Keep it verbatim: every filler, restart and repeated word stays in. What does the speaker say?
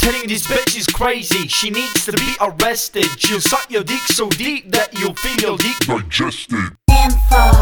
telling you this bitch is crazy. She needs to be arrested. She'll suck your dick so deep that you'll feel your dick digested. Info.